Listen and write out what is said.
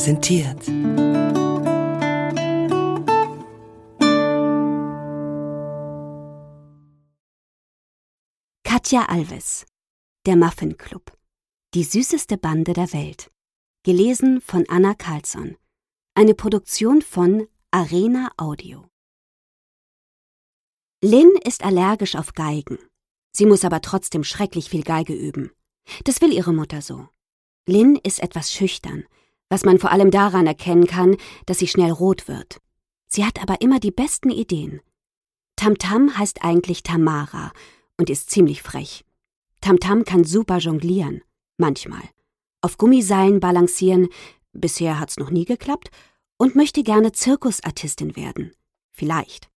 präsentiert. Katja Alves, der Muffin Club, die süßeste Bande der Welt. Gelesen von Anna Carlsson. Eine Produktion von Arena Audio. Lynn ist allergisch auf Geigen. Sie muss aber trotzdem schrecklich viel Geige üben. Das will ihre Mutter so. Lynn ist etwas schüchtern, was man vor allem daran erkennen kann, dass sie schnell rot wird. Sie hat aber immer die besten Ideen. Tamtam heißt eigentlich Tamara und ist ziemlich frech. Tamtam kann super jonglieren, manchmal. Auf Gummiseilen balancieren, bisher hat's noch nie geklappt, und möchte gerne Zirkusartistin werden. Vielleicht.